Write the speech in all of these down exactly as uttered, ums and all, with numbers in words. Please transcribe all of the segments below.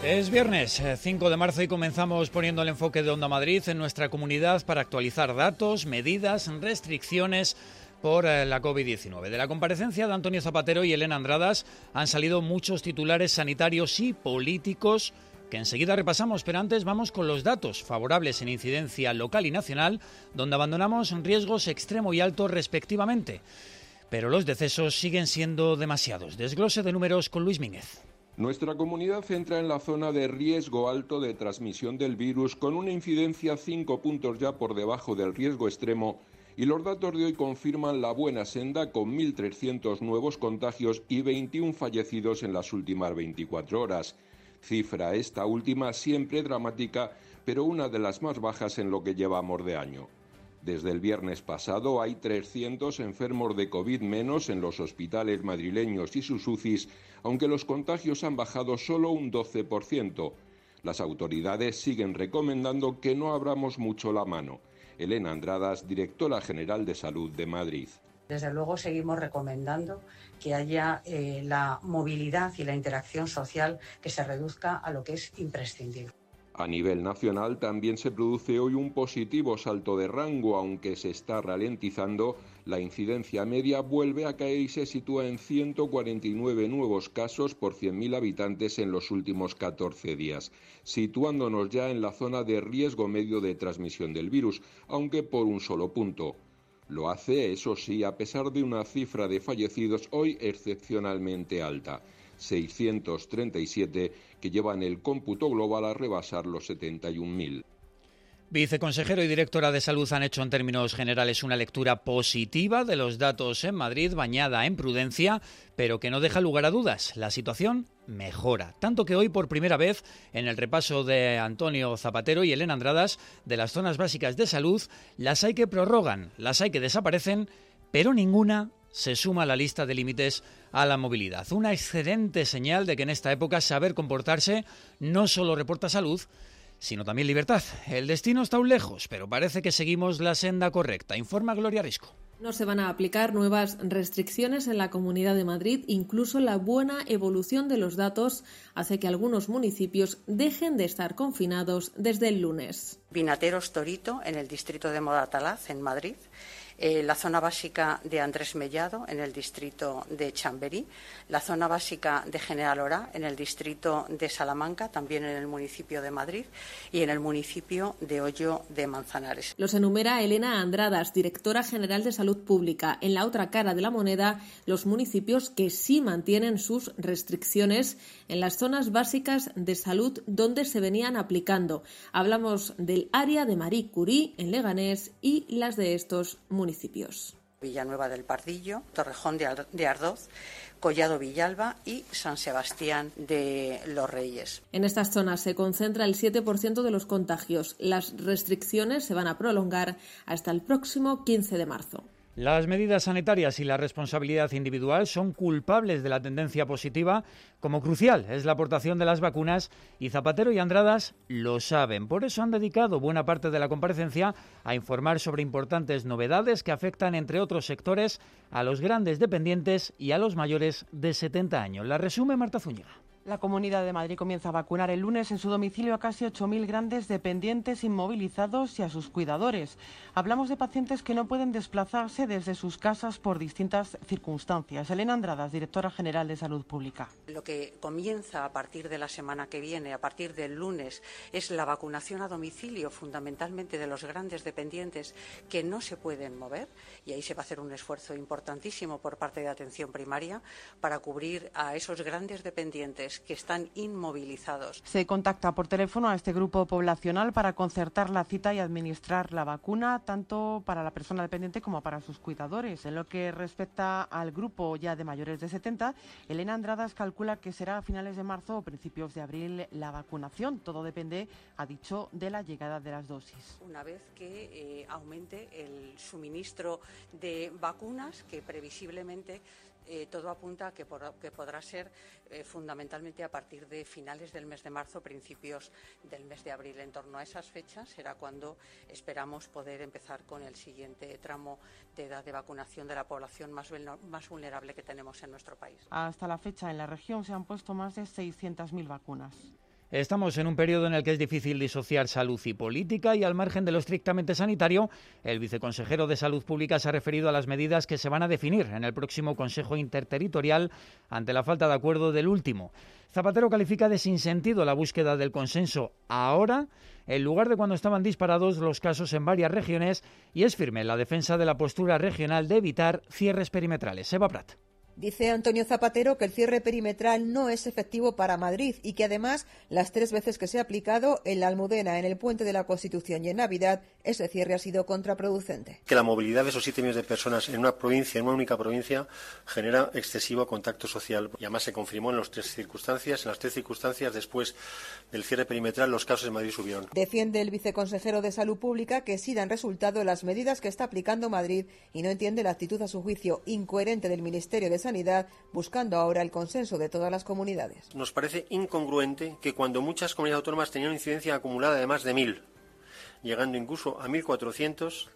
Es viernes cinco de marzo y comenzamos poniendo el enfoque de Onda Madrid en nuestra comunidad para actualizar datos, medidas, restricciones por la COVID diecinueve. De la comparecencia de Antonio Zapatero y Elena Andradas han salido muchos titulares sanitarios y políticos que enseguida repasamos, pero antes vamos con los datos favorables en incidencia local y nacional, donde abandonamos riesgos extremo y alto respectivamente. Pero los decesos siguen siendo demasiados. Desglose de números con Luis Mínguez. Nuestra comunidad entra en la zona de riesgo alto de transmisión del virus con una incidencia cinco puntos ya por debajo del riesgo extremo y los datos de hoy confirman la buena senda con mil trescientos nuevos contagios y veintiún fallecidos en las últimas veinticuatro horas. Cifra esta última siempre dramática, pero una de las más bajas en lo que llevamos de año. Desde el viernes pasado hay trescientos enfermos de COVID menos en los hospitales madrileños y sus U C Is, aunque los contagios han bajado solo un doce por ciento. Las autoridades siguen recomendando que no abramos mucho la mano. Elena Andradas, directora general de Salud de Madrid. Desde luego seguimos recomendando que haya eh, la movilidad y la interacción social que se reduzca a lo que es imprescindible. A nivel nacional también se produce hoy un positivo salto de rango, aunque se está ralentizando. La incidencia media vuelve a caer y se sitúa en ciento cuarenta y nueve nuevos casos por cien mil habitantes en los últimos catorce días, situándonos ya en la zona de riesgo medio de transmisión del virus, aunque por un solo punto. Lo hace, eso sí, a pesar de una cifra de fallecidos hoy excepcionalmente alta, seiscientos treinta y siete, que llevan el cómputo global a rebasar los setenta y un mil. Viceconsejero y directora de Salud han hecho en términos generales una lectura positiva de los datos en Madrid, bañada en prudencia, pero que no deja lugar a dudas. La situación mejora, tanto que hoy por primera vez en el repaso de Antonio Zapatero y Elena Andradas de las zonas básicas de salud, las hay que prorrogan, las hay que desaparecen, pero ninguna se suma a la lista de límites a la movilidad. Una excelente señal de que en esta época saber comportarse no solo reporta salud, sino también libertad. El destino está aún lejos, pero parece que seguimos la senda correcta, informa Gloria Risco. No se van a aplicar nuevas restricciones en la Comunidad de Madrid. Incluso la buena evolución de los datos hace que algunos municipios dejen de estar confinados desde el lunes. Vinateros Torito, en el distrito de Moratalaz, en Madrid. Eh, la zona básica de Andrés Mellado, en el distrito de Chamberí, la zona básica de General Orá, en el distrito de Salamanca, también en el municipio de Madrid, y en el municipio de Hoyo de Manzanares. Los enumera Elena Andradas, directora general de Salud Pública. En la otra cara de la moneda, los municipios que sí mantienen sus restricciones en las zonas básicas de salud donde se venían aplicando. Hablamos del área de Marie Curie, en Leganés, y las de estos municipios. municipios. Villanueva del Pardillo, Torrejón de Ardoz, Collado Villalba y San Sebastián de los Reyes. En estas zonas se concentra el siete por ciento de los contagios. Las restricciones se van a prolongar hasta el próximo quince de marzo. Las medidas sanitarias y la responsabilidad individual son culpables de la tendencia positiva, como crucial es la aportación de las vacunas, y Zapatero y Andradas lo saben. Por eso han dedicado buena parte de la comparecencia a informar sobre importantes novedades que afectan, entre otros sectores, a los grandes dependientes y a los mayores de setenta años. La resume Marta Zúñiga. La Comunidad de Madrid comienza a vacunar el lunes en su domicilio a casi ocho mil grandes dependientes inmovilizados y a sus cuidadores. Hablamos de pacientes que no pueden desplazarse desde sus casas por distintas circunstancias. Elena Andradas, directora general de Salud Pública. Lo que comienza a partir de la semana que viene, a partir del lunes, es la vacunación a domicilio, fundamentalmente de los grandes dependientes que no se pueden mover, y ahí se va a hacer un esfuerzo importantísimo por parte de atención primaria para cubrir a esos grandes dependientes que están inmovilizados. Se contacta por teléfono a este grupo poblacional para concertar la cita y administrar la vacuna, tanto para la persona dependiente como para sus cuidadores. En lo que respecta al grupo ya de mayores de setenta, Elena Andradas calcula que será a finales de marzo o principios de abril la vacunación. Todo depende, ha dicho, de la llegada de las dosis. Una vez que eh, aumente el suministro de vacunas, que previsiblemente Eh, todo apunta a que, por, que podrá ser eh, fundamentalmente a partir de finales del mes de marzo, principios del mes de abril. En torno a esas fechas será cuando esperamos poder empezar con el siguiente tramo de edad de vacunación de la población más, más vulnerable que tenemos en nuestro país. Hasta la fecha en la región se han puesto más de seiscientas mil vacunas. Estamos en un periodo en el que es difícil disociar salud y política y al margen de lo estrictamente sanitario, el viceconsejero de Salud Pública se ha referido a las medidas que se van a definir en el próximo Consejo Interterritorial ante la falta de acuerdo del último. Zapatero califica de sinsentido la búsqueda del consenso ahora, en lugar de cuando estaban disparados los casos en varias regiones, y es firme en la defensa de la postura regional de evitar cierres perimetrales. Eva Prat. Dice Antonio Zapatero que el cierre perimetral no es efectivo para Madrid y que además las tres veces que se ha aplicado en la Almudena, en el Puente de la Constitución y en Navidad, ese cierre ha sido contraproducente. Que la movilidad de esos siete millones de personas en una provincia, en una única provincia, genera excesivo contacto social. Y además se confirmó en las tres circunstancias. En las tres circunstancias, después del cierre perimetral, los casos en Madrid subieron. Defiende el viceconsejero de Salud Pública que sí dan resultado las medidas que está aplicando Madrid y no entiende la actitud, a su juicio, incoherente del Ministerio de Sanidad, buscando ahora el consenso de todas las comunidades. Nos parece incongruente que cuando muchas comunidades autónomas tenían una incidencia acumulada de más de mil, llegando incluso a mil cuatrocientos,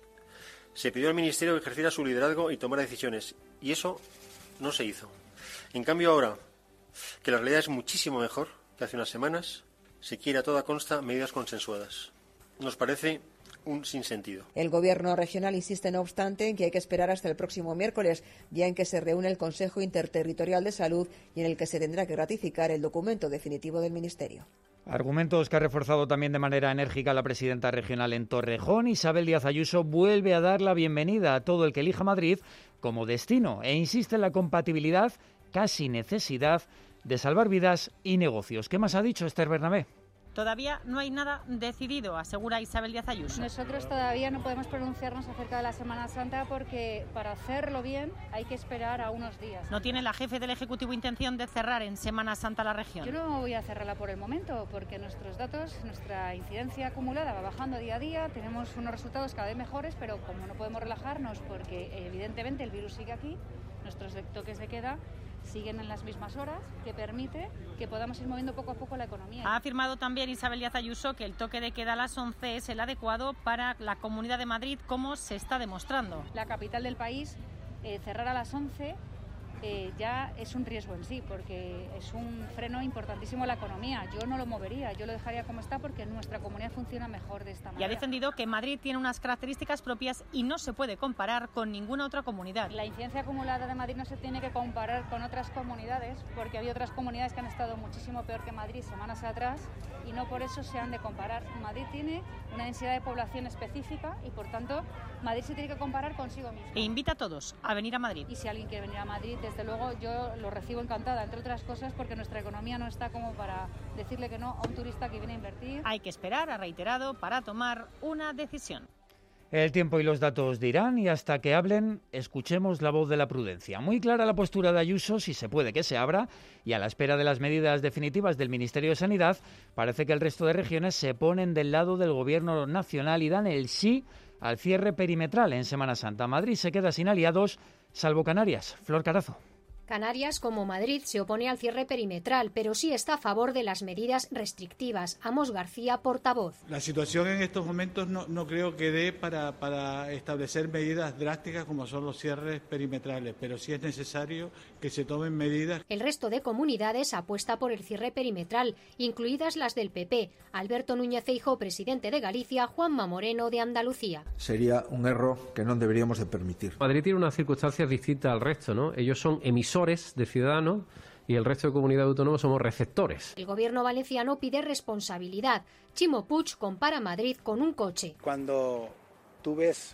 se pidió al Ministerio que ejerciera su liderazgo y tomara decisiones, y eso no se hizo. En cambio ahora, que la realidad es muchísimo mejor que hace unas semanas, se quiere a toda consta medidas consensuadas. Nos parece un sinsentido. El Gobierno regional insiste, no obstante, en que hay que esperar hasta el próximo miércoles, día en que se reúne el Consejo Interterritorial de Salud y en el que se tendrá que ratificar el documento definitivo del Ministerio. Argumentos que ha reforzado también de manera enérgica la presidenta regional en Torrejón. Isabel Díaz Ayuso vuelve a dar la bienvenida a todo el que elija Madrid como destino e insiste en la compatibilidad, casi necesidad, de salvar vidas y negocios. ¿Qué más ha dicho Esther Bernabé? Todavía no hay nada decidido, asegura Isabel Díaz Ayuso. Nosotros todavía no podemos pronunciarnos acerca de la Semana Santa porque para hacerlo bien hay que esperar a unos días. ¿No tiene la jefe del Ejecutivo intención de cerrar en Semana Santa la región? Yo no voy a cerrarla por el momento porque nuestros datos, nuestra incidencia acumulada va bajando día a día, tenemos unos resultados cada vez mejores, pero como no podemos relajarnos porque evidentemente el virus sigue aquí, nuestros toques de queda siguen en las mismas horas, que permite que podamos ir moviendo poco a poco la economía. Ha afirmado también Isabel Díaz Ayuso que el toque de queda a las once es el adecuado para la Comunidad de Madrid, como se está demostrando. La capital del país, eh, cerrar a las once eh, ya es un riesgo en sí, porque es un freno importantísimo a la economía. Yo no lo movería, yo lo dejaría como está porque nuestra comunidad funciona mejor de esta manera. Y ha defendido que Madrid tiene unas características propias y no se puede comparar con ninguna otra comunidad. La incidencia acumulada de Madrid no se tiene que comparar con otras comunidades, porque había otras comunidades que han estado muchísimo peor que Madrid semanas atrás y no por eso se han de comparar. Madrid tiene una densidad de población específica y por tanto Madrid se tiene que comparar consigo mismo. E invita a todos a venir a Madrid. Y si alguien quiere venir a Madrid, desde luego yo lo recibo encantada, entre otras cosas porque nuestra economía no está como para decirle que no a un turista que viene a invertir. Hay que esperar, ha reiterado, para tomar una decisión. El tiempo y los datos dirán, y hasta que hablen, escuchemos la voz de la prudencia. Muy clara la postura de Ayuso, si se puede que se abra, y a la espera de las medidas definitivas del Ministerio de Sanidad, parece que el resto de regiones se ponen del lado del Gobierno nacional y dan el sí al cierre perimetral en Semana Santa. Madrid se queda sin aliados, salvo Canarias. Flor Carazo. Canarias, como Madrid, se opone al cierre perimetral, pero sí está a favor de las medidas restrictivas. Amos García, portavoz. La situación en estos momentos no, no creo que dé para, para establecer medidas drásticas como son los cierres perimetrales, pero sí es necesario que se tomen medidas. El resto de comunidades apuesta por el cierre perimetral, incluidas las del P P. Alberto Núñez Feijóo, presidente de Galicia, Juanma Moreno, de Andalucía. Sería un error que no deberíamos de permitir. Madrid tiene unas circunstancias distintas al resto, ¿no? Ellos son emisores de ciudadanos y el resto de comunidades autónomas somos receptores. El gobierno valenciano pide responsabilidad. Chimo Puig compara Madrid con un coche. Cuando tú ves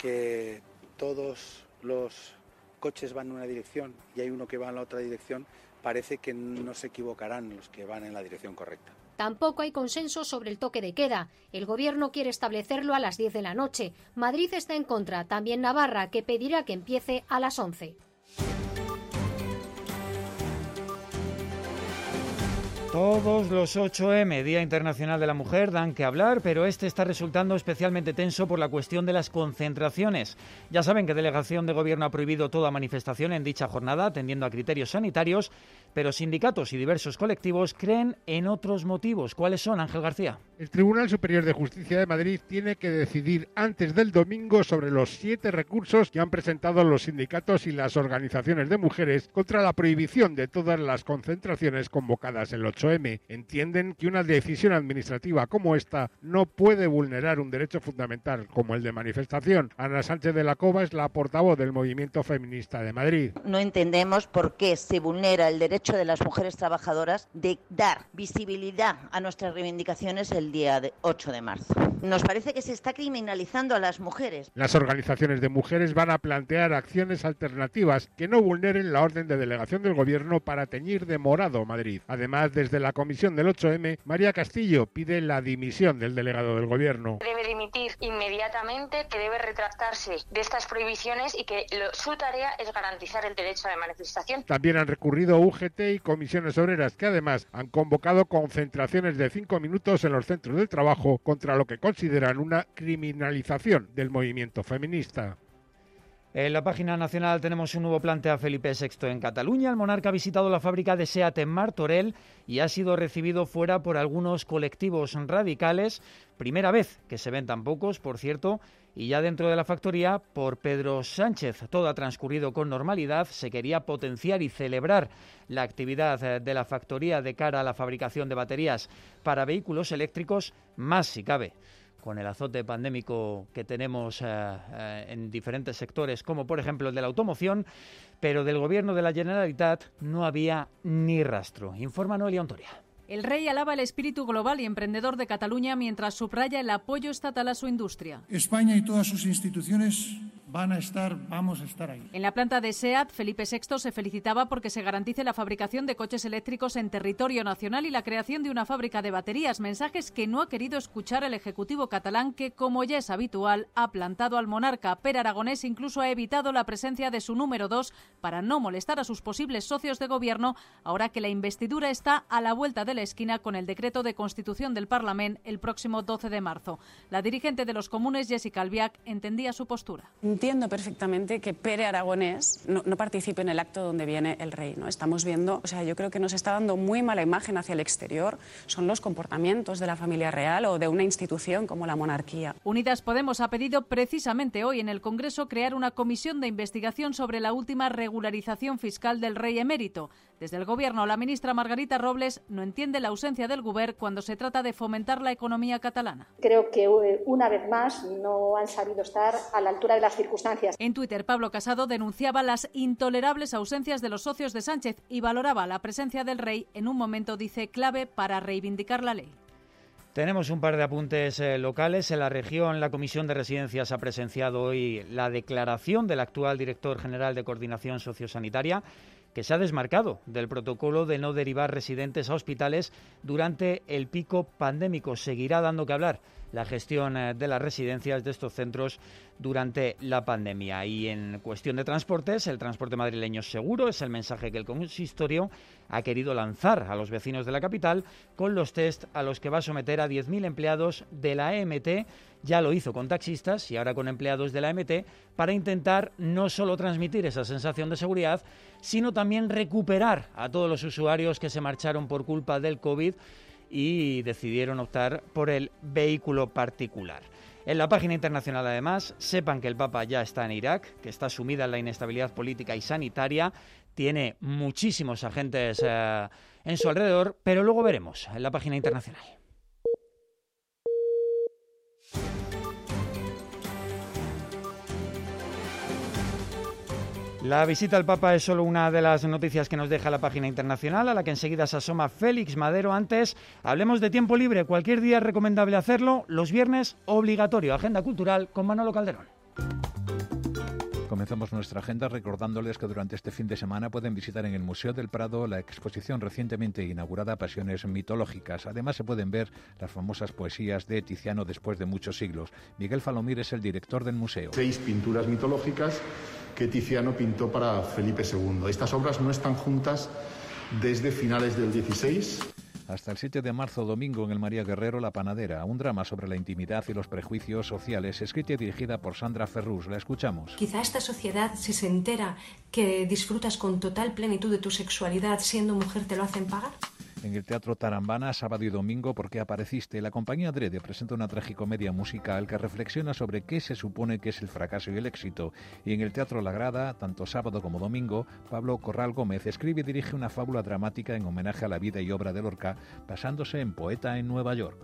que todos los coches van en una dirección y hay uno que va en la otra dirección, parece que no se equivocarán los que van en la dirección correcta. Tampoco hay consenso sobre el toque de queda. El gobierno quiere establecerlo a las diez de la noche. Madrid está en contra, también Navarra, que pedirá que empiece a las once. Todos los ocho eme, Día Internacional de la Mujer, dan que hablar, pero este está resultando especialmente tenso por la cuestión de las concentraciones. Ya saben que Delegación de Gobierno ha prohibido toda manifestación en dicha jornada, atendiendo a criterios sanitarios, pero sindicatos y diversos colectivos creen en otros motivos. ¿Cuáles son, Ángel García? El Tribunal Superior de Justicia de Madrid tiene que decidir antes del domingo sobre los siete recursos que han presentado los sindicatos y las organizaciones de mujeres contra la prohibición de todas las concentraciones convocadas el ocho ocho eme entienden que una decisión administrativa como esta no puede vulnerar un derecho fundamental como el de manifestación. Ana Sánchez de la Cova es la portavoz del Movimiento Feminista de Madrid. No entendemos por qué se vulnera el derecho de las mujeres trabajadoras de dar visibilidad a nuestras reivindicaciones el día ocho de marzo. Nos parece que se está criminalizando a las mujeres. Las organizaciones de mujeres van a plantear acciones alternativas que no vulneren la orden de delegación del Gobierno para teñir de morado Madrid. Además, desde la comisión del ocho eme, María Castillo pide la dimisión del delegado del Gobierno. Debe dimitir inmediatamente, que debe retractarse de estas prohibiciones y que lo, su tarea es garantizar el derecho de manifestación. También han recurrido U G T y comisiones obreras, que además han convocado concentraciones de cinco minutos en los centros de trabajo contra lo que consideran una criminalización del movimiento feminista. En la página nacional tenemos un nuevo plante a Felipe sexto en Cataluña. El monarca ha visitado la fábrica de SEAT en Martorell y ha sido recibido fuera por algunos colectivos radicales. Primera vez que se ven tan pocos, por cierto, y ya dentro de la factoría por Pedro Sánchez. Todo ha transcurrido con normalidad. Se quería potenciar y celebrar la actividad de la factoría de cara a la fabricación de baterías para vehículos eléctricos, más si cabe con el azote pandémico que tenemos eh, eh, en diferentes sectores, como por ejemplo el de la automoción, pero del Gobierno de la Generalitat no había ni rastro. Informa Noelia Ontoria. El rey alaba el espíritu global y emprendedor de Cataluña mientras subraya el apoyo estatal a su industria. España y todas sus instituciones van a estar, vamos a estar ahí. En la planta de SEAT, Felipe sexto se felicitaba porque se garantice la fabricación de coches eléctricos en territorio nacional y la creación de una fábrica de baterías, mensajes que no ha querido escuchar el Ejecutivo catalán, que, como ya es habitual, ha plantado al monarca. Per Aragonés incluso ha evitado la presencia de su número dos para no molestar a sus posibles socios de gobierno, ahora que la investidura está a la vuelta de la esquina con el decreto de constitución del Parlamento el próximo doce de marzo. La dirigente de los comunes, Jessica Albiach, entendía su postura. Entiendo perfectamente que Pere Aragonés no, no participe en el acto donde viene el rey, ¿no? Estamos viendo, o sea, yo creo que nos está dando muy mala imagen hacia el exterior. Son los comportamientos de la familia real o de una institución como la monarquía. Unidas Podemos ha pedido precisamente hoy en el Congreso crear una comisión de investigación sobre la última regularización fiscal del rey emérito. Desde el Gobierno, la ministra Margarita Robles no entiende la ausencia del Govern cuando se trata de fomentar la economía catalana. Creo que una vez más no han sabido estar a la altura de las circunstancias. En Twitter, Pablo Casado denunciaba las intolerables ausencias de los socios de Sánchez y valoraba la presencia del rey en un momento, dice, clave para reivindicar la ley. Tenemos un par de apuntes eh, locales. En la región, la Comisión de Residencias ha presenciado hoy la declaración del actual director general de Coordinación Sociosanitaria, que se ha desmarcado del protocolo de no derivar residentes a hospitales durante el pico pandémico. Seguirá dando que hablar la gestión de las residencias de estos centros durante la pandemia. Y en cuestión de transportes, el transporte madrileño es seguro, es el mensaje que el consistorio ha querido lanzar a los vecinos de la capital con los test a los que va a someter a diez mil empleados de la E M T. Ya lo hizo con taxistas y ahora con empleados de la E M T, para intentar no solo transmitir esa sensación de seguridad, sino también recuperar a todos los usuarios que se marcharon por culpa del COVID y decidieron optar por el vehículo particular. En la página internacional, además, sepan que el Papa ya está en Irak, que está sumida en la inestabilidad política y sanitaria, tiene muchísimos agentes eh, en su alrededor, pero luego veremos en la página internacional. La visita al Papa es solo una de las noticias que nos deja la página internacional, a la que enseguida se asoma Félix Madero. Antes, hablemos de tiempo libre. Cualquier día es recomendable hacerlo. Los viernes, obligatorio. Agenda cultural con Manolo Calderón. Comenzamos nuestra agenda recordándoles que durante este fin de semana pueden visitar en el Museo del Prado la exposición recientemente inaugurada Pasiones mitológicas. Además se pueden ver las famosas poesías de Tiziano después de muchos siglos. Miguel Falomir es el director del museo. Seis pinturas mitológicas que Tiziano pintó para Felipe segundo. Estas obras no están juntas desde finales del dieciséis. Hasta el siete de marzo, domingo, en el María Guerrero, La Panadera, un drama sobre la intimidad y los prejuicios sociales, escrita y dirigida por Sandra Ferrús. La escuchamos. Quizá esta sociedad, si se entera que disfrutas con total plenitud de tu sexualidad siendo mujer, te lo hacen pagar. en el Teatro Tarambana sábado y domingo ¿Por qué apareciste? La compañía Drede presenta una tragicomedia musical que reflexiona sobre qué se supone que es el fracaso y el éxito. Y en el Teatro La Grada, tanto sábado como domingo, Pablo Corral Gómez escribe y dirige una fábula dramática en homenaje a la vida y obra de Lorca, basándose en Poeta en Nueva York.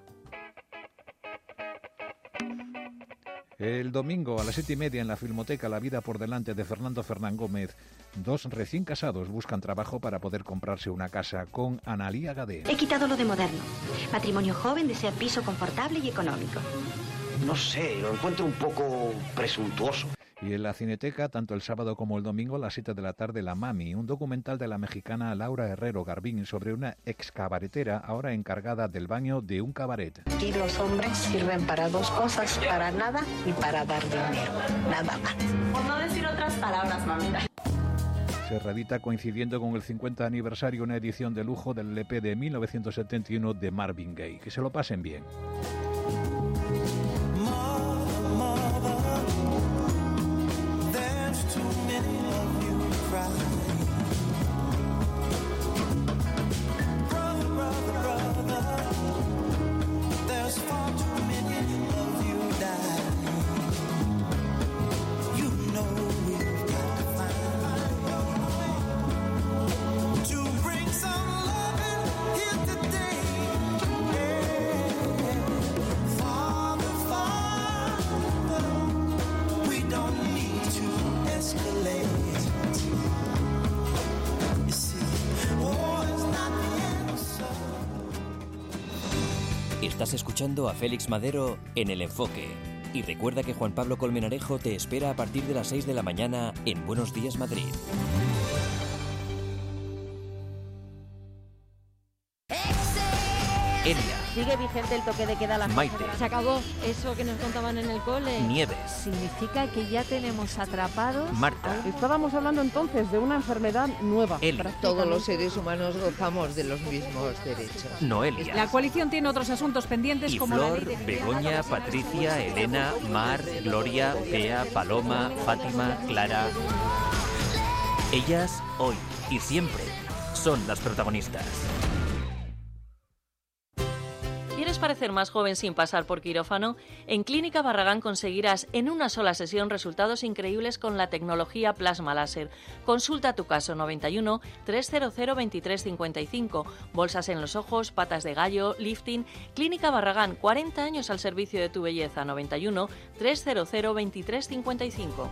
El domingo a las siete y media en la Filmoteca La vida por delante de Fernando Fernán Gómez. Dos recién casados buscan trabajo para poder comprarse una casa con Analía Gadé. He quitado lo de moderno. Matrimonio joven, desea piso confortable y económico. No sé, lo encuentro un poco presuntuoso. Y en la Cineteca, tanto el sábado como el domingo, a las siete de la tarde, La Mami, un documental de la mexicana Laura Herrero Garbín sobre una ex cabaretera ahora encargada del baño de un cabaret. Y los hombres sirven para dos cosas, para nada y para dar dinero, nada más. Por no decir otras palabras, mamita. Se reedita coincidiendo con el cincuenta aniversario una edición de lujo del L P de mil novecientos setenta y uno de Marvin Gaye. Que se lo pasen bien. Estás escuchando a Félix Madero en El Enfoque. Y recuerda que Juan Pablo Colmenarejo te espera a partir de las seis de la mañana en Buenos Días Madrid. Elia. Sigue vigente el toque de queda a las Maite. Se acabó eso que nos contaban en el cole. Nieves. Significa que ya tenemos atrapados. Marta. Estábamos hablando entonces de una enfermedad nueva. Elia. Todos los seres humanos gozamos de los mismos derechos. Noelia. La coalición tiene otros asuntos pendientes y como Flor, la ley de... Begoña, Patricia, Elena, Mar, Gloria, Bea, Paloma, Fátima, Clara. Ellas, hoy y siempre, son las protagonistas. ¿Quieres parecer más joven sin pasar por quirófano? En Clínica Barragán conseguirás en una sola sesión resultados increíbles con la tecnología plasma láser. Consulta tu caso noventa y uno, trescientos veintitrés cincuenta y cinco. Bolsas en los ojos, patas de gallo, lifting. Clínica Barragán, cuarenta años al servicio de tu belleza. noventa y uno, trescientos veintitrés cincuenta y cinco.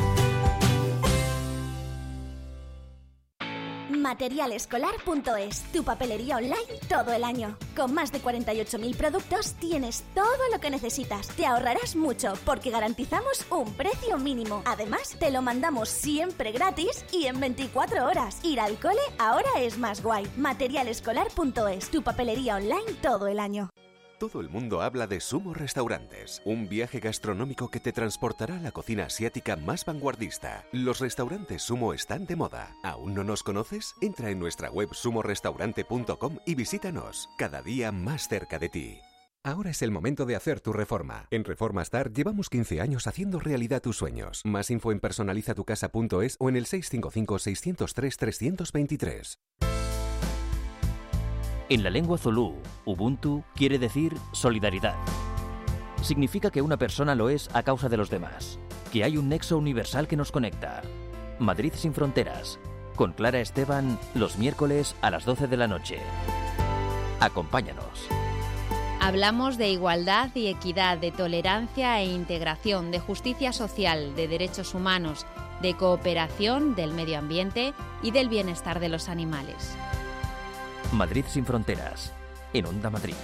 Materialescolar punto es, tu papelería online todo el año. Con más de cuarenta y ocho mil productos tienes todo lo que necesitas. Te ahorrarás mucho porque garantizamos un precio mínimo. Además, te lo mandamos siempre gratis y en veinticuatro horas. Ir al cole ahora es más guay. Materialescolar punto es, tu papelería online todo el año. Todo el mundo habla de Sumo Restaurantes, un viaje gastronómico que te transportará a la cocina asiática más vanguardista. Los restaurantes Sumo están de moda. ¿Aún no nos conoces? Entra en nuestra web sumo restaurante punto com y visítanos, cada día más cerca de ti. Ahora es el momento de hacer tu reforma. En Reformastar llevamos quince años haciendo realidad tus sueños. Más info en personaliza tu casa punto es o en el seis cinco cinco, seis cero tres, tres dos tres. En la lengua zulú, Ubuntu quiere decir solidaridad. Significa que una persona lo es a causa de los demás, que hay un nexo universal que nos conecta. Madrid sin fronteras, con Clara Esteban, los miércoles a las doce de la noche. Acompáñanos. Hablamos de igualdad y equidad, de tolerancia e integración, de justicia social, de derechos humanos, de cooperación, del medio ambiente y del bienestar de los animales. Madrid sin fronteras, en Onda Madrid.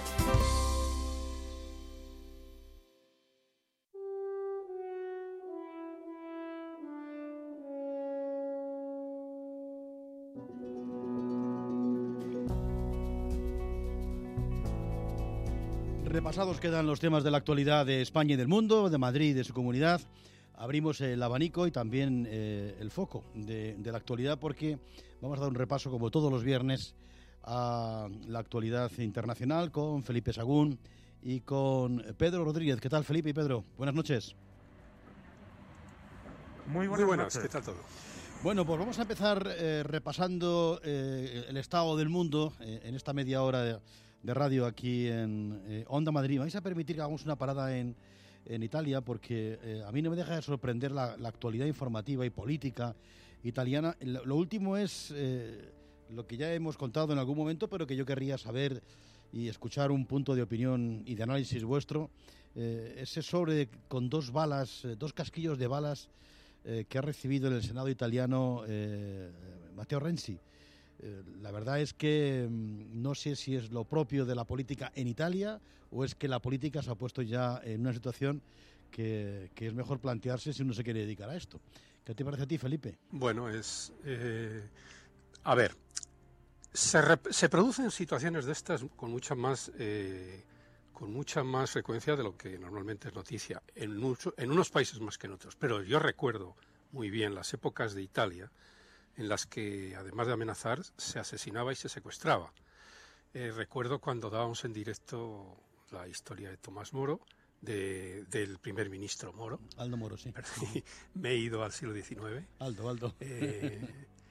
Repasados quedan los temas de la actualidad de España y del mundo, de Madrid y de su comunidad. Abrimos el abanico y también eh, el foco de, de la actualidad porque vamos a dar un repaso como todos los viernes a la actualidad internacional con Felipe Sagún y con Pedro Rodríguez. ¿Qué tal, Felipe y Pedro? Buenas noches. Muy buenas, Muy buenas noches. ¿Qué tal todo? Bueno, pues vamos a empezar eh, repasando eh, el estado del mundo eh, en esta media hora de, de radio aquí en eh, Onda Madrid. ¿Me vais a permitir que hagamos una parada en, en Italia? Porque eh, a mí no me deja de sorprender la, la actualidad informativa y política italiana. Lo, lo último es eh, lo que ya hemos contado en algún momento, pero que yo querría saber y escuchar un punto de opinión y de análisis vuestro. Eh, ese sobre con dos balas, eh, dos casquillos de balas eh, que ha recibido en el Senado italiano eh, Matteo Renzi. Eh, la verdad es que mm, no sé si es lo propio de la política en Italia o es que la política se ha puesto ya en una situación que, que es mejor plantearse si uno se quiere dedicar a esto. ¿Qué te parece a ti, Felipe? Bueno, es... Eh, a ver, se, rep- se producen situaciones de estas con mucha más... Eh, con mucha más frecuencia de lo que normalmente es noticia, en, mucho, en unos países más que en otros. Pero yo recuerdo muy bien las épocas de Italia en las que, además de amenazar, se asesinaba y se secuestraba. Eh, recuerdo cuando dábamos en directo la historia de Tomás Moro, de, del primer ministro Moro. Aldo Moro, sí. Me he ido al siglo diecinueve. Aldo, Aldo. Eh,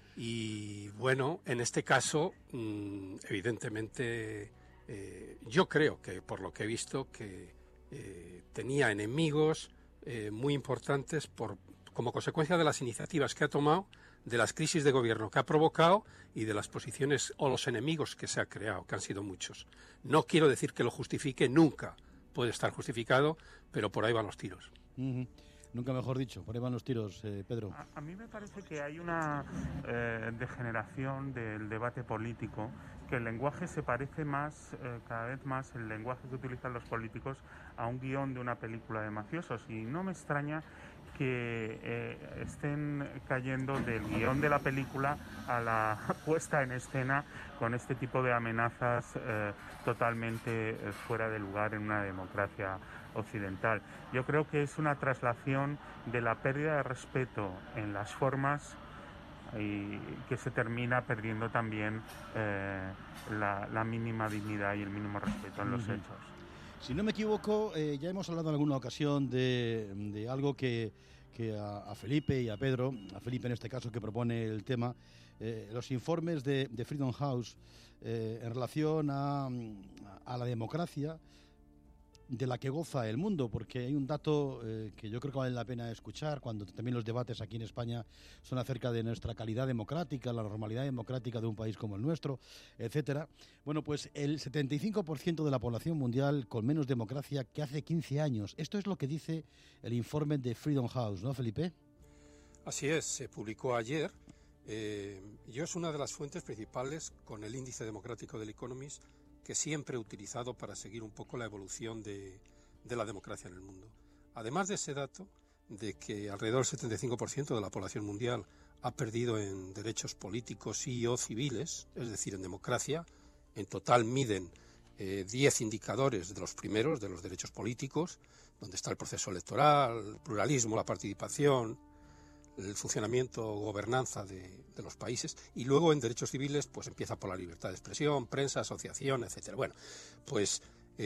y bueno, en este caso, mmm, evidentemente... Eh, yo creo que, por lo que he visto, que eh, tenía enemigos eh, muy importantes por, como consecuencia de las iniciativas que ha tomado, de las crisis de gobierno que ha provocado y de las posiciones o los enemigos que se ha creado, que han sido muchos. No quiero decir que lo justifique, nunca puede estar justificado, pero por ahí van los tiros. Uh-huh. Nunca mejor dicho, por ahí van los tiros, eh, Pedro. A, a mí me parece que hay una eh, degeneración del debate político, que el lenguaje se parece más, eh, cada vez más, el lenguaje que utilizan los políticos a un guión de una película de mafiosos. Y no me extraña que eh, estén cayendo del guión de la película a la puesta en escena con este tipo de amenazas eh, totalmente eh, fuera de lugar en una democracia occidental. Yo creo que es una traslación de la pérdida de respeto en las formas y que se termina perdiendo también eh, la, la mínima dignidad y el mínimo respeto en los uh-huh. hechos. Si no me equivoco, eh, ya hemos hablado en alguna ocasión de, de algo que, que a, a Felipe y a Pedro, a Felipe en este caso que propone el tema, eh, los informes de, de Freedom House eh, en relación a, a la democracia de la que goza el mundo, porque hay un dato eh, que yo creo que vale la pena escuchar cuando también los debates aquí en España son acerca de nuestra calidad democrática, la normalidad democrática de un país como el nuestro, etcétera. Bueno, pues el setenta y cinco por ciento de la población mundial con menos democracia que hace quince años. Esto es lo que dice el informe de Freedom House, ¿no, Felipe? Así es, se publicó ayer. Eh, yo es una de las fuentes principales con el índice democrático del Economist que siempre he utilizado para seguir un poco la evolución de, de la democracia en el mundo. Además de ese dato, de que alrededor del setenta y cinco por ciento de la población mundial ha perdido en derechos políticos y o civiles, es decir, en democracia, en total miden eh, diez indicadores de los primeros, de los derechos políticos, donde está el proceso electoral, el pluralismo, la participación, el funcionamiento o gobernanza de, de los países, y luego en derechos civiles pues empieza por la libertad de expresión, prensa, asociación, etcétera. Bueno, pues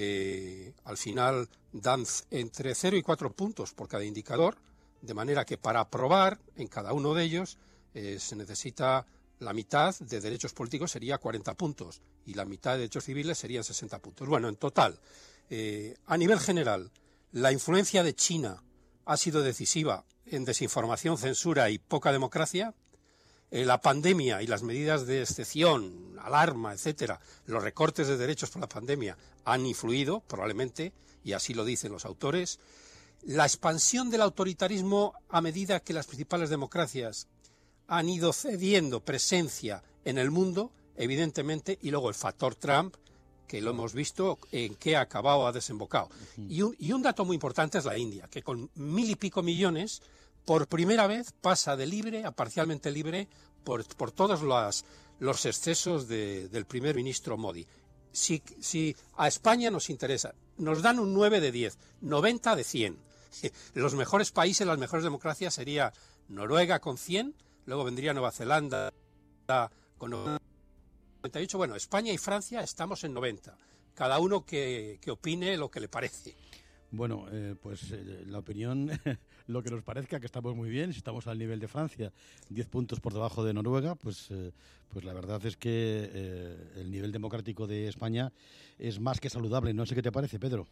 eh, al final dan entre cero y cuatro puntos por cada indicador, de manera que para aprobar en cada uno de ellos eh, se necesita la mitad de derechos políticos, sería cuarenta puntos, y la mitad de derechos civiles serían sesenta puntos. Bueno, en total, eh, a nivel general, la influencia de China ha sido decisiva en desinformación, censura y poca democracia. Eh, la pandemia y las medidas de excepción, alarma, etcétera, los recortes de derechos por la pandemia han influido, probablemente, y así lo dicen los autores. La expansión del autoritarismo a medida que las principales democracias han ido cediendo presencia en el mundo, evidentemente, y luego el factor Trump, que lo hemos visto en qué ha acabado o ha desembocado. Uh-huh. Y, un, y un dato muy importante es la India, que con mil y pico millones, por primera vez pasa de libre a parcialmente libre por, por todos los, los excesos de, del primer ministro Modi. Si, si a España nos interesa, nos dan un nueve de diez, noventa de cien. Los mejores países, las mejores democracias sería Noruega con cien, luego vendría Nueva Zelanda con noventa y ocho. Bueno, España y Francia estamos en noventa. Cada uno que, que opine lo que le parece. Bueno, eh, pues eh, la opinión, lo que nos parezca, que estamos muy bien, si estamos al nivel de Francia, diez puntos por debajo de Noruega, pues, eh, pues la verdad es que eh, el nivel democrático de España es más que saludable. No sé qué te parece, Pedro.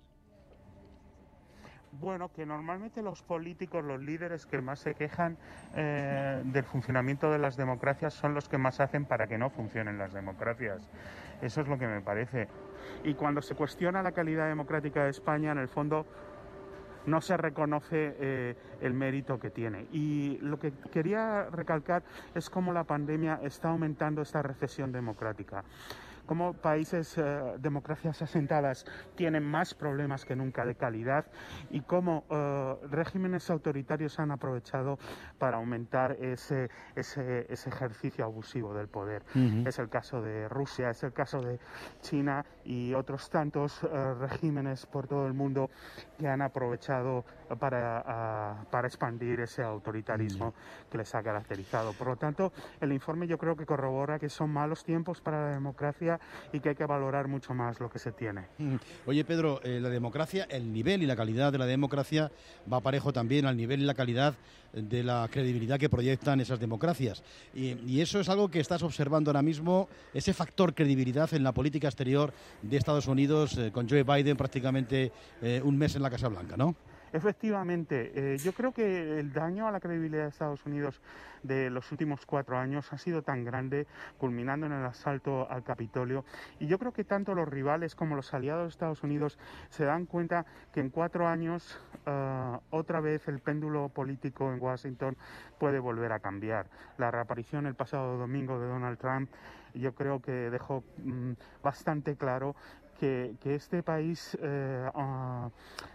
Bueno, que normalmente los políticos, los líderes que más se quejan eh, del funcionamiento de las democracias son los que más hacen para que no funcionen las democracias. Eso es lo que me parece. Y cuando se cuestiona la calidad democrática de España, en el fondo no se reconoce eh, el mérito que tiene. Y lo que quería recalcar es cómo la pandemia está aumentando esta recesión democrática. Cómo países, eh, democracias asentadas, tienen más problemas que nunca de calidad y cómo eh, regímenes autoritarios han aprovechado para aumentar ese, ese, ese ejercicio abusivo del poder. Uh-huh. Es el caso de Rusia, es el caso de China y otros tantos eh, regímenes por todo el mundo que han aprovechado para, a, para expandir ese autoritarismo uh-huh. que les ha caracterizado. Por lo tanto, el informe yo creo que corrobora que son malos tiempos para la democracia y que hay que valorar mucho más lo que se tiene. Oye, Pedro, eh, la democracia, el nivel y la calidad de la democracia va parejo también al nivel y la calidad de la credibilidad que proyectan esas democracias. Y, y eso es algo que estás observando ahora mismo, ese factor credibilidad en la política exterior de Estados Unidos, eh, con Joe Biden prácticamente eh, un mes en la Casa Blanca, ¿no? Efectivamente, eh, yo creo que el daño a la credibilidad de Estados Unidos de los últimos cuatro años ha sido tan grande, culminando en el asalto al Capitolio, y yo creo que tanto los rivales como los aliados de Estados Unidos se dan cuenta que en cuatro años uh, otra vez el péndulo político en Washington puede volver a cambiar. La reaparición el pasado domingo de Donald Trump yo creo que dejó um, bastante claro que, que este país... Uh, uh,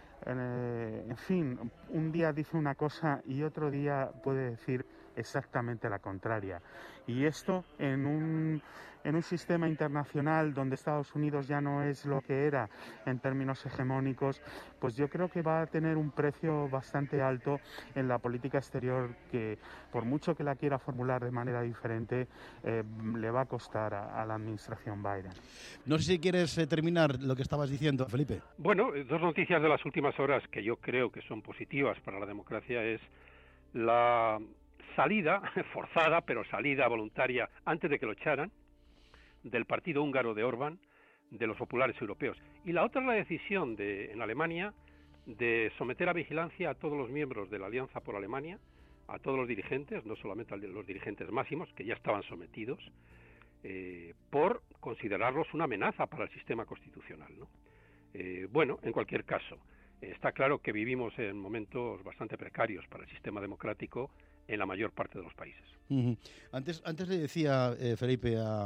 En fin, un día dice una cosa y otro día puede decir exactamente la contraria. Y esto en un, en un sistema internacional donde Estados Unidos ya no es lo que era en términos hegemónicos, pues yo creo que va a tener un precio bastante alto en la política exterior que, por mucho que la quiera formular de manera diferente, eh, le va a costar a, a la administración Biden. No sé si quieres eh, terminar lo que estabas diciendo, Felipe. Bueno, dos noticias de las últimas horas que yo creo que son positivas para la democracia es la salida, forzada, pero salida voluntaria, antes de que lo echaran, del partido húngaro de Orbán, de los populares europeos. Y la otra es la decisión de, en Alemania de someter a vigilancia a todos los miembros de la Alianza por Alemania, a todos los dirigentes, no solamente a los dirigentes máximos, que ya estaban sometidos, eh, por considerarlos una amenaza para el sistema constitucional, ¿no? Eh, bueno, en cualquier caso, está claro que vivimos en momentos bastante precarios para el sistema democrático en la mayor parte de los países. Uh-huh. Antes, antes le decía eh, Felipe a,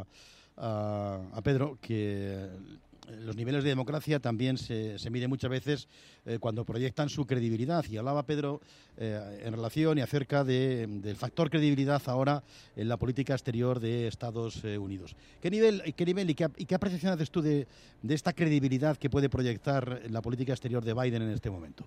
a, a Pedro que los niveles de democracia también se, se miden muchas veces eh, cuando proyectan su credibilidad. Y hablaba Pedro eh, en relación y acerca de, del factor credibilidad ahora en la política exterior de Estados eh, Unidos. ¿Qué nivel, qué nivel y, qué, y qué apreciación haces tú de, de esta credibilidad que puede proyectar la política exterior de Biden en este momento?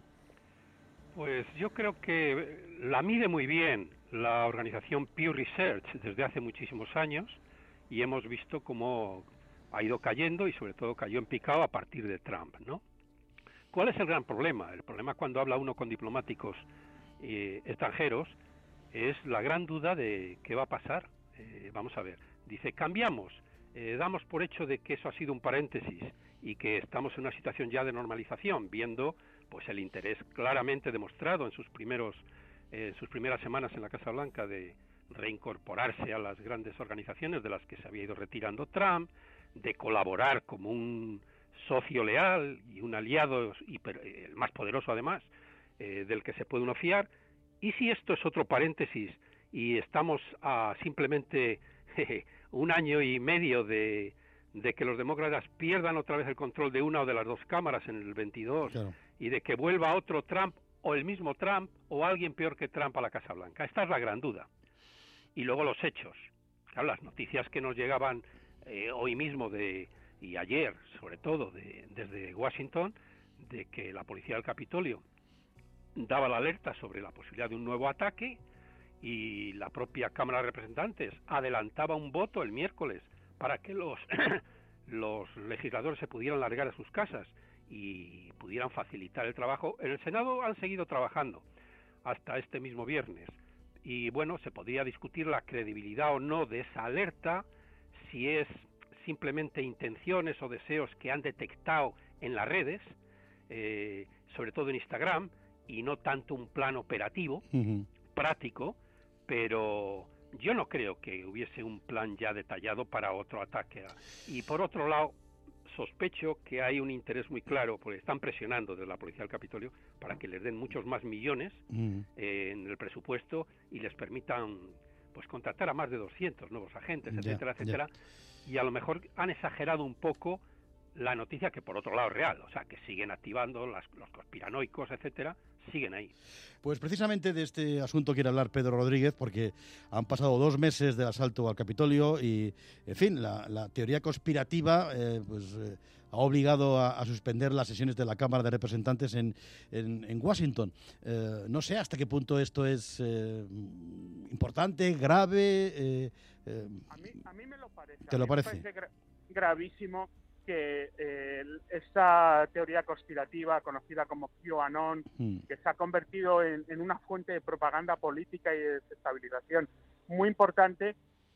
Pues yo creo que la mide muy bien la organización Pew Research desde hace muchísimos años y hemos visto cómo ha ido cayendo y sobre todo cayó en picado a partir de Trump, ¿no? ¿Cuál es el gran problema? El problema cuando habla uno con diplomáticos eh, extranjeros es la gran duda de qué va a pasar. Eh, vamos a ver, dice, cambiamos, eh, damos por hecho de que eso ha sido un paréntesis y que estamos en una situación ya de normalización, viendo pues el interés claramente demostrado en sus primeros eh, en sus primeras semanas en la Casa Blanca de reincorporarse a las grandes organizaciones de las que se había ido retirando Trump, de colaborar como un socio leal y un aliado hiper, el más poderoso además eh, del que se puede uno fiar. Y si esto es otro paréntesis y estamos a simplemente jeje, un año y medio de, de que los demócratas pierdan otra vez el control de una o de las dos cámaras en el veintidós, claro, y de que vuelva otro Trump o el mismo Trump o alguien peor que Trump a la Casa Blanca. Esta es la gran duda. Y luego los hechos. Claro, las noticias que nos llegaban eh, hoy mismo de y ayer, sobre todo, de, desde Washington, de que la policía del Capitolio daba la alerta sobre la posibilidad de un nuevo ataque y la propia Cámara de Representantes adelantaba un voto el miércoles para que los, los legisladores se pudieran largar a sus casas y pudieran facilitar el trabajo. En el Senado han seguido trabajando hasta este mismo viernes y bueno, se podría discutir la credibilidad o no de esa alerta, si es simplemente intenciones o deseos que han detectado en las redes, eh, sobre todo en Instagram, y no tanto un plan operativo, uh-huh. práctico, pero yo no creo que hubiese un plan ya detallado para otro ataque. Y por otro lado, sospecho que hay un interés muy claro, porque están presionando desde la Policía del Capitolio para que les den muchos más millones uh-huh. eh, en el presupuesto y les permitan pues contratar a más de doscientos nuevos agentes, ya, etcétera, etcétera. Ya. Y a lo mejor han exagerado un poco la noticia, que por otro lado es real, o sea, que siguen activando las, los conspiranoicos, etcétera, siguen ahí. Pues precisamente de este asunto quiere hablar Pedro Rodríguez, porque han pasado dos meses del asalto al Capitolio y, en fin, la, la teoría conspirativa eh, pues, eh, ha obligado a, a suspender las sesiones de la Cámara de Representantes en, en, en Washington. Eh, no sé hasta qué punto esto es eh, importante, grave. Eh, eh, a, mí, a mí me lo parece. ¿Te lo parece? Me parece gra- gravísimo que eh, esta teoría conspirativa conocida como QAnon, mm. que se ha convertido en, en una fuente de propaganda política y de desestabilización muy importante,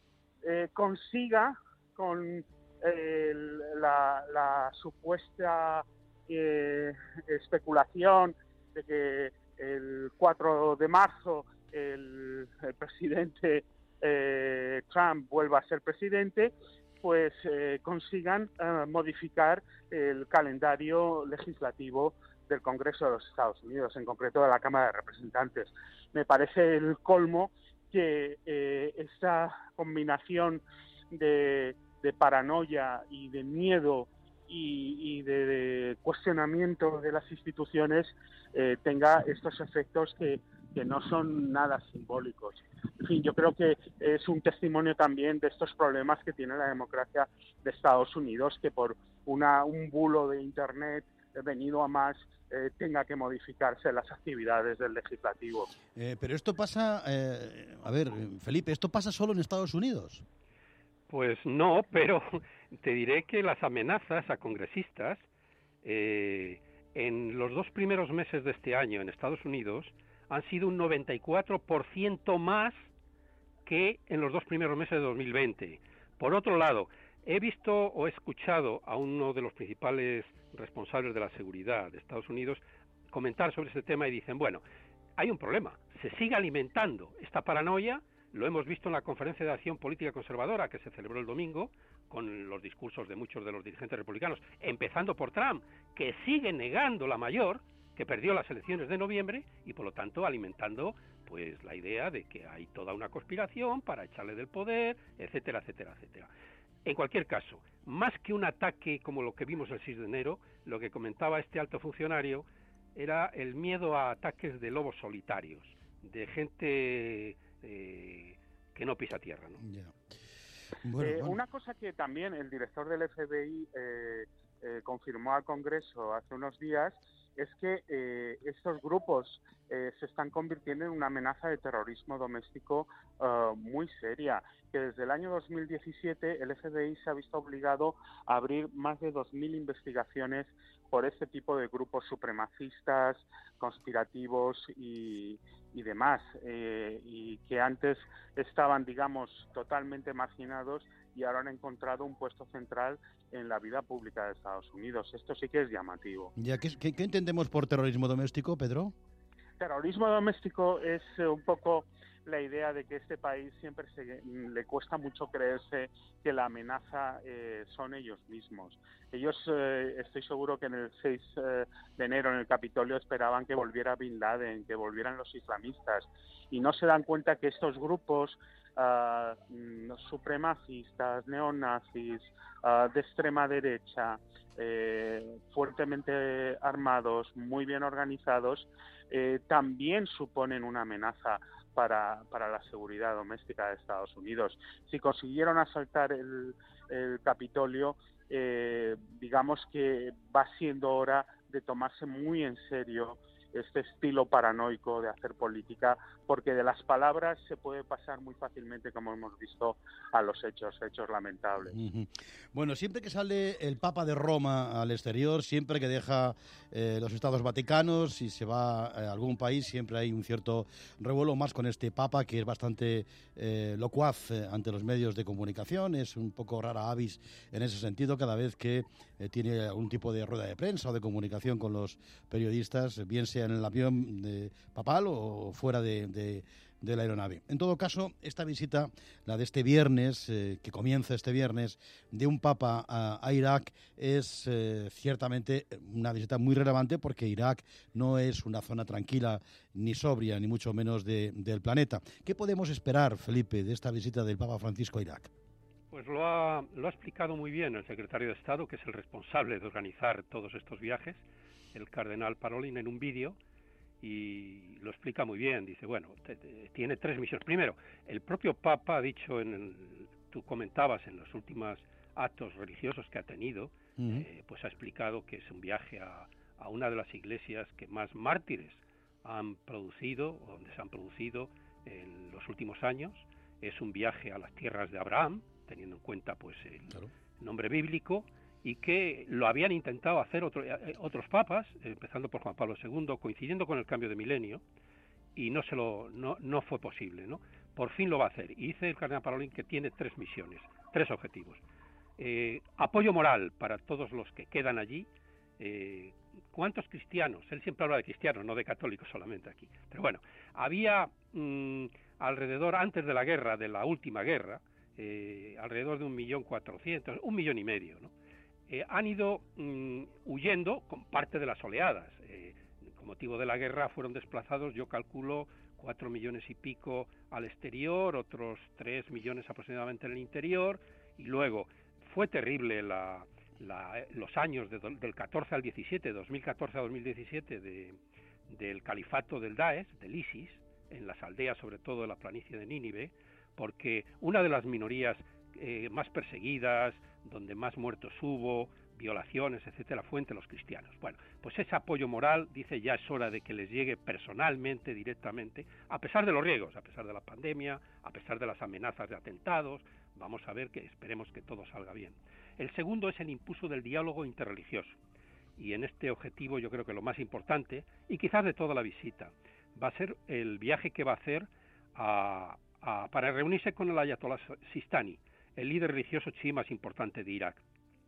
eh, consiga con eh, la, la supuesta eh, especulación de que el cuatro de marzo el, el presidente eh, Trump vuelva a ser presidente, pues eh, consigan eh, modificar el calendario legislativo del Congreso de los Estados Unidos, en concreto de la Cámara de Representantes. Me parece el colmo que eh, esta combinación de, de paranoia y de miedo y, y de, de cuestionamiento de las instituciones eh, tenga estos efectos que, que no son nada simbólicos. En fin, yo creo que es un testimonio también de estos problemas que tiene la democracia de Estados Unidos, que por una, un bulo de Internet venido a más eh, tenga que modificarse las actividades del legislativo. Eh, pero esto pasa, eh, a ver, Felipe, ¿esto pasa solo en Estados Unidos? Pues no, pero te diré que las amenazas a congresistas eh, en los dos primeros meses de este año en Estados Unidos han sido un noventa y cuatro por ciento más que en los dos primeros meses de dos mil veinte. Por otro lado, he visto o he escuchado a uno de los principales responsables de la seguridad de Estados Unidos comentar sobre este tema y dicen, bueno, hay un problema, se sigue alimentando esta paranoia, lo hemos visto en la Conferencia de Acción Política Conservadora que se celebró el domingo, con los discursos de muchos de los dirigentes republicanos, empezando por Trump, que sigue negando la mayor, que perdió las elecciones de noviembre y por lo tanto alimentando pues la idea de que hay toda una conspiración para echarle del poder, etcétera, etcétera, etcétera. En cualquier caso, más que un ataque como lo que vimos el seis de enero, lo que comentaba este alto funcionario era el miedo a ataques de lobos solitarios, de gente eh, que no pisa tierra, ¿no? Yeah. Bueno, eh, bueno. Una cosa que también el director del F B I eh, eh, confirmó al Congreso hace unos días es que eh, estos grupos eh, se están convirtiendo en una amenaza de terrorismo doméstico uh, muy seria, que desde el año dos mil diecisiete el F B I se ha visto obligado a abrir más de dos mil investigaciones por este tipo de grupos supremacistas, conspirativos y, y demás, eh, y que antes estaban, digamos, totalmente marginados y ahora han encontrado un puesto central en la vida pública de Estados Unidos. Esto sí que es llamativo. Ya, ¿qué, qué, qué entendemos por terrorismo doméstico, Pedro? Terrorismo doméstico es eh, un poco la idea de que este país siempre se, le cuesta mucho creerse que la amenaza eh, son ellos mismos. Ellos, eh, estoy seguro que en el seis de enero en el Capitolio esperaban que volviera Bin Laden, que volvieran los islamistas, y no se dan cuenta que estos grupos uh, supremacistas, neonazis, uh, de extrema derecha, eh, fuertemente armados, muy bien organizados, eh, también suponen una amenaza para, para la seguridad doméstica de Estados Unidos. Si consiguieron asaltar el, el Capitolio, eh, digamos que va siendo hora de tomarse muy en serio este estilo paranoico de hacer política, porque de las palabras se puede pasar muy fácilmente, como hemos visto, a los hechos, hechos lamentables. Uh-huh. Bueno, siempre que sale el Papa de Roma al exterior, siempre que deja eh, los Estados Vaticanos y se va a algún país, siempre hay un cierto revuelo, más con este Papa que es bastante eh, locuaz eh, ante los medios de comunicación, es un poco rara avis en ese sentido cada vez que eh, tiene algún tipo de rueda de prensa o de comunicación con los periodistas, bien sea en el avión de papal o fuera de, de, de la aeronave. En todo caso, esta visita, la de este viernes, eh, que comienza este viernes, de un papa a, a Irak, es eh, ciertamente una visita muy relevante porque Irak no es una zona tranquila ni sobria, ni mucho menos de, del planeta. ¿Qué podemos esperar, Felipe, de esta visita del Papa Francisco a Irak? Pues lo ha, lo ha explicado muy bien el secretario de Estado, que es el responsable de organizar todos estos viajes, el cardenal Parolin, en un vídeo, y lo explica muy bien. Dice, bueno, te, te, tiene tres misiones. Primero, el propio Papa ha dicho, en el, tú comentabas en los últimos actos religiosos que ha tenido, uh-huh. eh, pues ha explicado que es un viaje a, a una de las iglesias que más mártires han producido, o donde se han producido en los últimos años. Es un viaje a las tierras de Abraham, teniendo en cuenta pues el claro. nombre bíblico, y que lo habían intentado hacer otro, eh, otros papas, empezando por Juan Pablo segundo, coincidiendo con el cambio de milenio, y no se lo no, no fue posible, ¿no? Por fin lo va a hacer. Y dice el cardenal Parolin que tiene tres misiones, tres objetivos. Eh, apoyo moral para todos los que quedan allí. Eh, ¿Cuántos cristianos? Él siempre habla de cristianos, no de católicos solamente aquí. Pero bueno, había mmm, alrededor, antes de la guerra, de la última guerra, eh, alrededor de un millón cuatrocientos, un millón y medio, ¿no? Eh, han ido mmm, huyendo con parte de las oleadas. Eh, con motivo de la guerra fueron desplazados, yo calculo, cuatro millones y pico al exterior, otros tres millones aproximadamente en el interior, y luego fue terrible la, la, los años de, del catorce al diecisiete, dos mil catorce a dos mil diecisiete, de, del califato del Daesh, del ISIS, en las aldeas, sobre todo de la planicie de Nínive, porque una de las minorías eh, más perseguidas, donde más muertos hubo, violaciones, etcétera, fue entre los cristianos. Bueno, pues ese apoyo moral, dice, ya es hora de que les llegue personalmente, directamente, a pesar de los riesgos, a pesar de la pandemia, a pesar de las amenazas de atentados. Vamos a ver que esperemos que todo salga bien. El segundo es el impulso del diálogo interreligioso. Y en este objetivo yo creo que lo más importante, y quizás de toda la visita, va a ser el viaje que va a hacer a, a, para reunirse con el Ayatollah Sistani, el líder religioso chií más importante de Irak.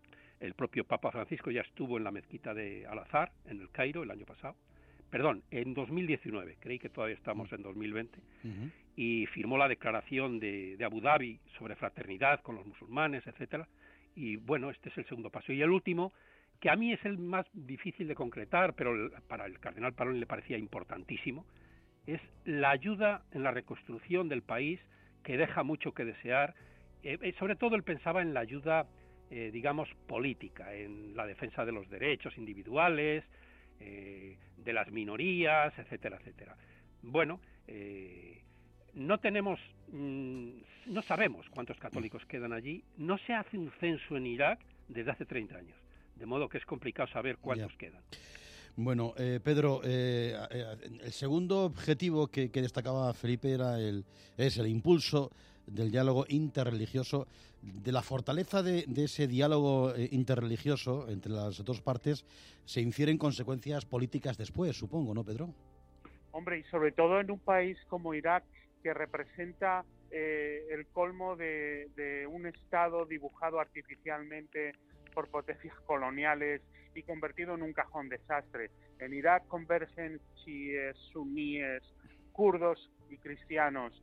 El propio Papa Francisco ya estuvo en la mezquita de Al-Azhar, en el Cairo, el año pasado. Perdón, en dos mil diecinueve, creí que todavía estamos en dos mil veinte, uh-huh. y firmó la declaración de, de Abu Dhabi sobre fraternidad con los musulmanes, etcétera. Y bueno, este es el segundo paso. Y el último, que a mí es el más difícil de concretar, pero el, para el cardenal Parolin le parecía importantísimo, es la ayuda en la reconstrucción del país, que deja mucho que desear. Eh, sobre todo él pensaba en la ayuda, eh, digamos, política, en la defensa de los derechos individuales, eh, de las minorías, etcétera, etcétera. Bueno, eh, no tenemos, mmm, no sabemos cuántos católicos quedan allí, no se hace un censo en Irak desde hace treinta años, de modo que es complicado saber cuántos ya. quedan. Bueno, eh, Pedro, eh, el segundo objetivo que, que destacaba Felipe era el, es el impulso del diálogo interreligioso, de la fortaleza de, de ese diálogo eh, interreligioso entre las dos partes, se infieren consecuencias políticas después, supongo, ¿no, Pedro? Hombre, y sobre todo en un país como Irak, que representa eh, el colmo de, de un Estado dibujado artificialmente por potencias coloniales y convertido en un cajón desastre. En Irak convergen chiíes, suníes, kurdos y cristianos,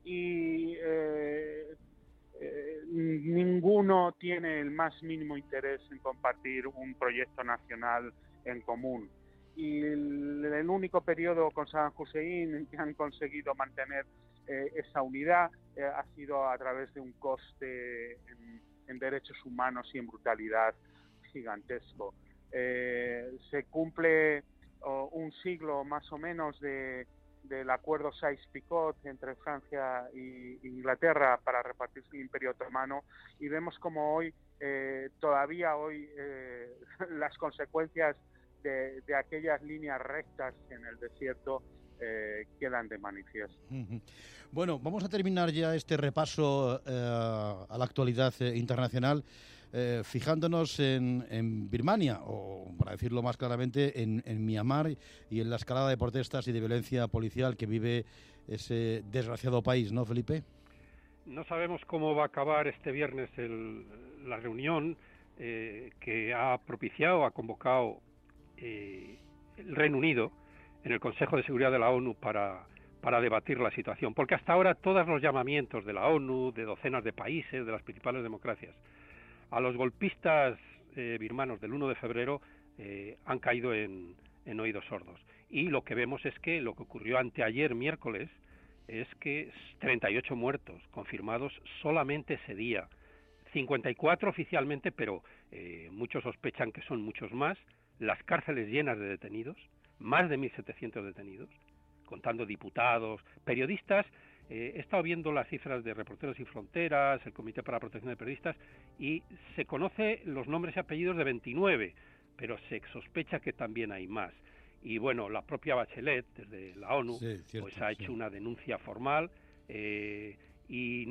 y eh, eh, ninguno tiene el más mínimo interés en compartir un proyecto nacional en común. Y el, el único periodo con Saddam Hussein que han conseguido mantener eh, esa unidad eh, ha sido a través de un coste en, en derechos humanos y en brutalidad gigantesco. Eh, se cumple oh, un siglo más o menos de del acuerdo Sykes-Picot entre Francia e Inglaterra para repartirse el Imperio Otomano, y vemos como hoy, eh, todavía hoy, eh, las consecuencias de, de aquellas líneas rectas en el desierto eh, quedan de manifiesto. Bueno, vamos a terminar ya este repaso eh, a la actualidad eh, internacional, eh, fijándonos en, en Birmania, o para decirlo más claramente, en, en Myanmar y en la escalada de protestas y de violencia policial que vive ese desgraciado país, ¿no, Felipe? No sabemos cómo va a acabar este viernes el, la reunión eh, que ha propiciado, ha convocado eh, el Reino Unido en el Consejo de Seguridad de la ONU para, para debatir la situación, porque hasta ahora todos los llamamientos de la ONU, de docenas de países, de las principales democracias, a los golpistas eh, birmanos del uno de febrero eh, han caído en, en oídos sordos. Y lo que vemos es que lo que ocurrió anteayer, miércoles, es que treinta y ocho muertos confirmados solamente ese día, cincuenta y cuatro oficialmente, pero eh, muchos sospechan que son muchos más, las cárceles llenas de detenidos, más de mil setecientos detenidos, contando diputados, periodistas. Eh, he estado viendo las cifras de Reporteros Sin Fronteras, el Comité para la Protección de Periodistas, y se conoce los nombres y apellidos de veintinueve, pero se sospecha que también hay más. Y bueno, la propia Bachelet, desde la ONU, sí, cierto, pues ha hecho sí. una denuncia formal, eh, y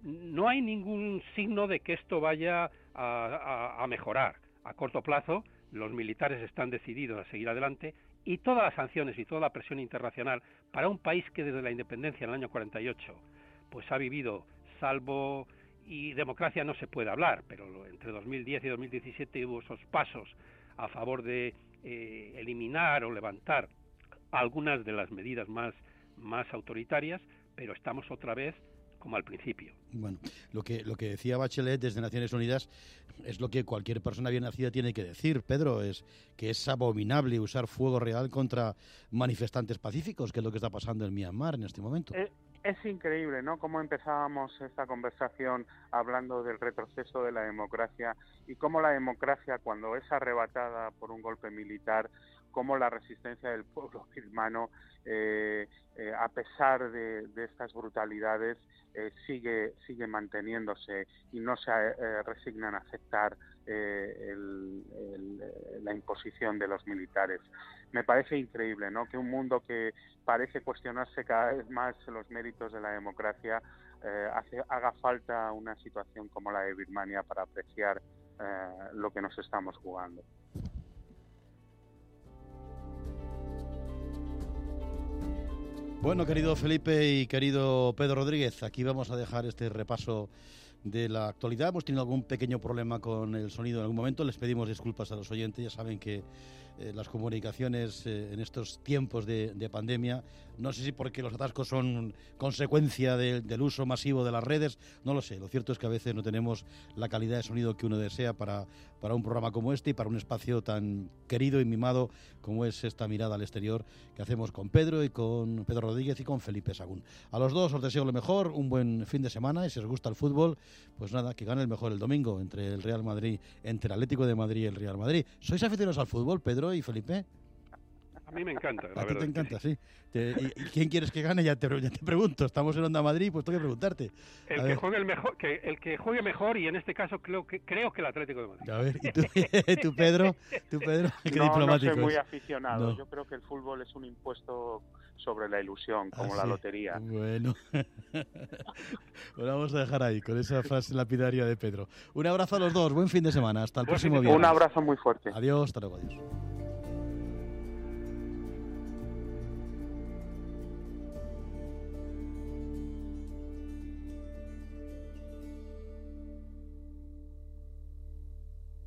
no hay ningún signo de que esto vaya a, a, a mejorar. A corto plazo, los militares están decididos a seguir adelante, y todas las sanciones y toda la presión internacional para un país que desde la independencia en el año cuarenta y ocho pues ha vivido, salvo y democracia no se puede hablar, pero entre dos mil diez y dos mil diecisiete hubo esos pasos a favor de eh, eliminar o levantar algunas de las medidas más, más autoritarias, pero estamos otra vez como al principio. Bueno, lo que lo que decía Bachelet desde Naciones Unidas es lo que cualquier persona bien nacida tiene que decir, Pedro, es que es abominable usar fuego real contra manifestantes pacíficos, que es lo que está pasando en Myanmar en este momento. Es, es increíble, ¿no?, cómo empezábamos esta conversación hablando del retroceso de la democracia y cómo la democracia, cuando es arrebatada por un golpe militar, cómo la resistencia del pueblo birmano, eh, eh, a pesar de, de estas brutalidades, eh, sigue sigue manteniéndose y no se eh, resignan a aceptar eh, el, el, la imposición de los militares. Me parece increíble, ¿no?, que un mundo que parece cuestionarse cada vez más los méritos de la democracia, eh, hace, haga falta una situación como la de Birmania para apreciar eh, lo que nos estamos jugando. Bueno, querido Felipe y querido Pedro Rodríguez, aquí vamos a dejar este repaso de la actualidad. Hemos tenido algún pequeño problema con el sonido en algún momento, les pedimos disculpas a los oyentes. Ya saben que eh, las comunicaciones eh, en estos tiempos de, de pandemia, no sé si porque los atascos son consecuencia de, del uso masivo de las redes, no lo sé. Lo cierto es que a veces no tenemos la calidad de sonido que uno desea para, para un programa como este y para un espacio tan querido y mimado como es esta mirada al exterior que hacemos con Pedro y con Pedro Rodríguez y con Felipe Sagún. A los dos os deseo lo mejor, un buen fin de semana, y si os gusta el fútbol, pues nada, que gane el mejor el domingo entre el Real Madrid, entre el Atlético de Madrid y el Real Madrid. ¿Sois aficionados al fútbol, Pedro y Felipe? A mí me encanta, la A ti verdad. te encanta, sí. Te, y, ¿Y quién quieres que gane? Ya te, ya te pregunto. Estamos en Onda Madrid, pues tengo que preguntarte. A El que ver. juegue el mejor, que el que juegue mejor, y en este caso creo que creo que el Atlético de Madrid. A ver, ¿y tú, tú Pedro? ¿Tú, Pedro? Qué No, diplomático no soy muy es. aficionado. No. Yo creo que el fútbol es un impuesto sobre la ilusión, como Ah, la sí. lotería. Bueno. Lo vamos a dejar ahí, con esa frase lapidaria de Pedro. Un abrazo a los dos, buen fin de semana. Hasta el Buen próximo fin de- viernes. Un abrazo muy fuerte. Adiós, hasta luego, adiós.